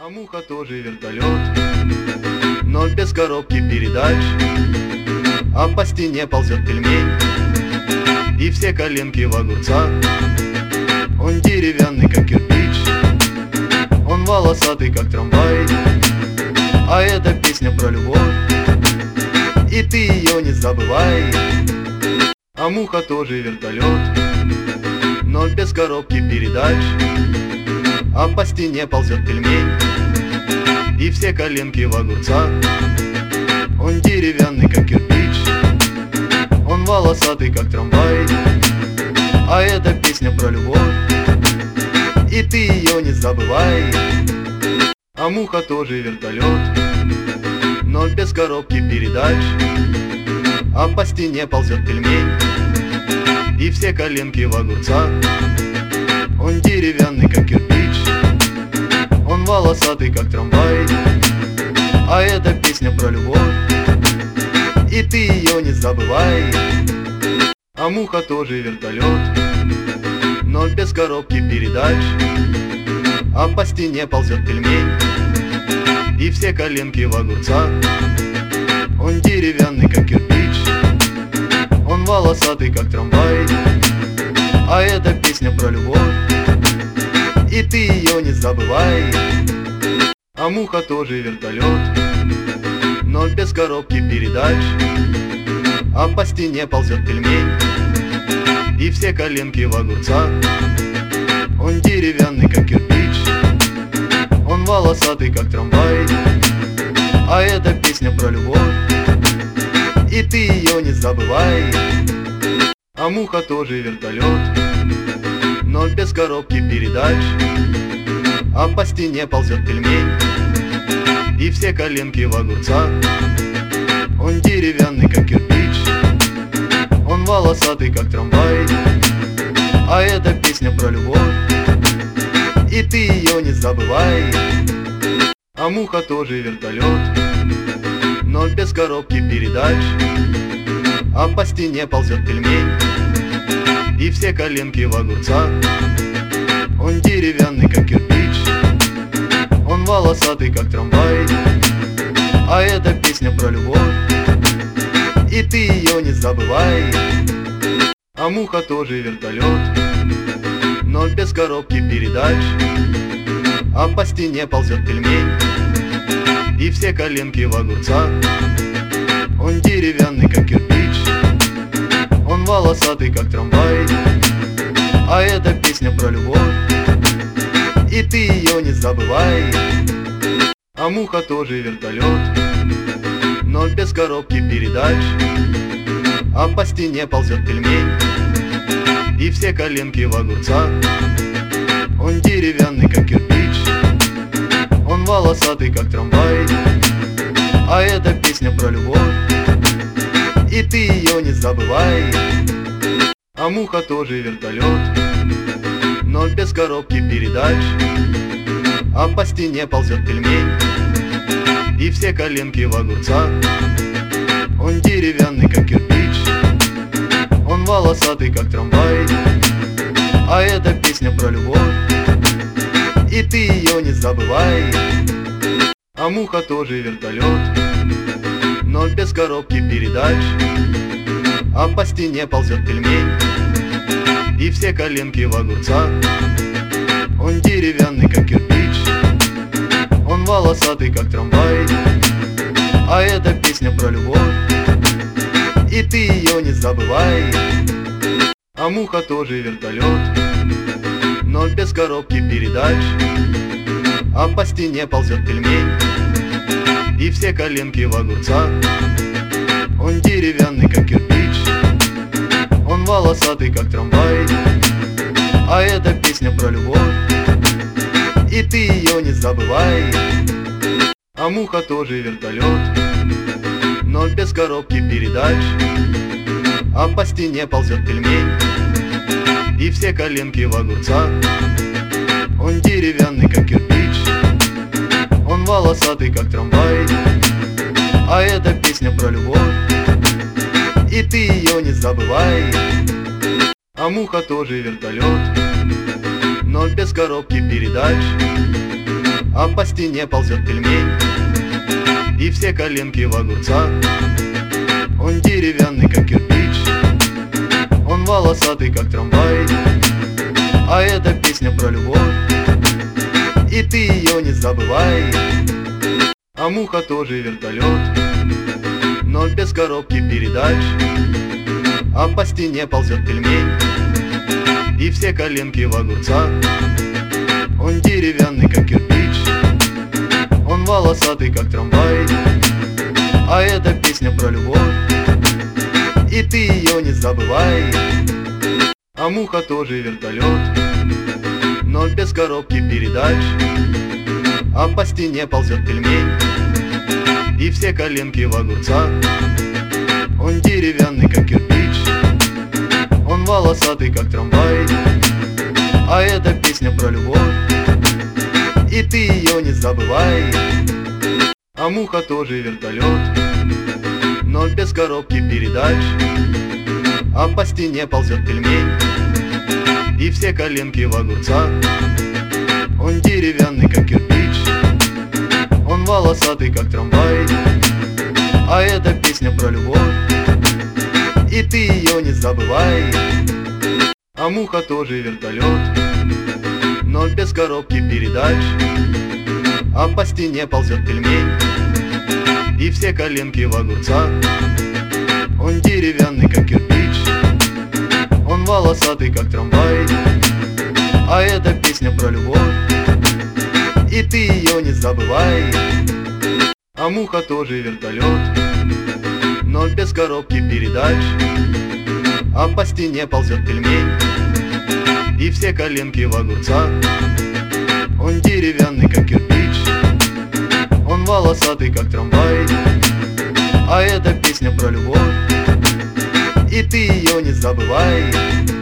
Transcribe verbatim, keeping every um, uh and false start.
муха тоже вертолет, но без коробки передач. А по стене ползет пельмень, и все коленки в огурцах. Он деревянный, как кирпич, он волосатый, как трамвай. А эта песня про любовь, и ты ее не забывай. А муха тоже вертолет, но без коробки передач. А по стене ползет пельмень, и все коленки в огурцах. Он деревянный, как кирпич, он волосатый, как трамвай. А эта песня про любовь, и ты ее не забывай. А муха тоже вертолет, но без коробки передач. А по стене ползет пельмень, и все коленки в огурцах. Он деревянный, как кирпич, он волосатый, как трамвай. А эта песня про любовь, и ты ее не забывай. А муха тоже вертолет, но без коробки передач. А по стене ползет пельмень, и все коленки в огурцах. Он деревянный, как кирпич, он волосатый, как трамвай. А эта песня про любовь, и ты ее не забывай. А муха тоже вертолет, но без коробки передач. А по стене ползет пельмень, и все коленки в огурцах. Он деревянный, как кирпич, он волосатый, как трамвай. А эта песня про любовь, и ты ее не забывай. А муха тоже вертолет, но без коробки передач. А по стене ползет пельмень, и все коленки в огурцах. Он деревянный, как кирпич, он волосатый, как трамвай. А эта песня про любовь, и ты ее не забывай. А муха тоже вертолет, но без коробки передач. А по стене ползет пельмень, и все коленки в огурцах. Он деревянный, как кирпич, он волосатый, как трамвай. А эта песня про любовь, и ты ее не забывай. А муха тоже вертолет, но без коробки передач. А по стене ползет пельмень, и все коленки в огурцах. Он деревянный, как кирпич, он волосатый, как трамвай. А эта песня про любовь, и ты ее не забывай. А муха тоже вертолет, но без коробки передач. А по стене ползет пельмень, и все коленки в огурцах. Он деревянный, как кирпич, он волосатый, как трамвай. А эта песня про любовь, и ты ее не забывай. А муха тоже вертолет, но без коробки передач. А по стене ползет пельмень, и все коленки в огурцах. Он деревянный, как кирпич, он волосатый, как трамвай. А эта песня про любовь, и ты ее не забывай. А муха тоже вертолет, но без коробки передач. А по стене ползет пельмень, и все коленки в огурцах. Он деревянный, как кирпич, он волосатый, как трамвай. А эта песня про любовь, и ты ее не забывай. А муха тоже вертолет, но без коробки передач. А по стене ползет пельмень, и все коленки в огурцах. Он деревянный, как кирпич, он волосатый, как трамвай. А эта песня про любовь, и ты ее не забывай. А муха тоже вертолет, но без коробки передач. А по стене ползет пельмень, и все коленки в огурцах. Он деревянный, как кирпич, он волосатый, как трамвай. А эта песня про любовь, и ты ее не забывай. А муха тоже вертолет, но без коробки передач. а по стене ползет пельмень, и все коленки в огурцах. Он деревянный, как кирпич, он волосатый, как трамвай, а эта песня про любовь, и ты ее не забывай. А муха тоже вертолет, но без коробки передач, а по стене ползет пельмень, и все коленки в огурцах. Он деревянный, как кирпич, он волосатый, как трамвай, а эта песня про любовь, и ты ее не забывай. А муха тоже вертолет, но без коробки передач, а по стене ползет пельмень, и все коленки в огурцах. Он деревянный, как кирпич, он волосатый, как трамвай, а эта песня про любовь, и ты ее не забывай. А муха тоже вертолет, но без коробки передач, а по стене ползет пельмень, и все коленки в огурцах. Он деревянный, как кирпич, он волосатый, как трамвай, а эта песня про любовь, и ты ее не забывай. А муха тоже вертолет, но без коробки передач, а по стене ползет пельмень, и все коленки в огурцах. Он деревянный, как кирпич, он волосатый, как трамвай, а эта песня про любовь, и ты ее не забывай. А муха тоже вертолет, но без коробки передач, а по стене ползет пельмень, и все коленки в огурцах. Он деревянный, как кирпич, он волосатый, как трамвай, а эта песня про любовь, и ты ее не забывай. А муха тоже вертолет, но без коробки передач, а по стене ползет пельмень, и все коленки в огурцах. Он деревянный, как кирпич, он волосатый, как трамвай, а эта песня про любовь, и ты ее не забывай. А муха тоже вертолет, но без коробки передач, а по стене ползет пельмень, и все коленки в огурцах. Он деревянный, как кирпич, он волосатый, как трамвай, а эта песня про любовь, и ты ее не забывай.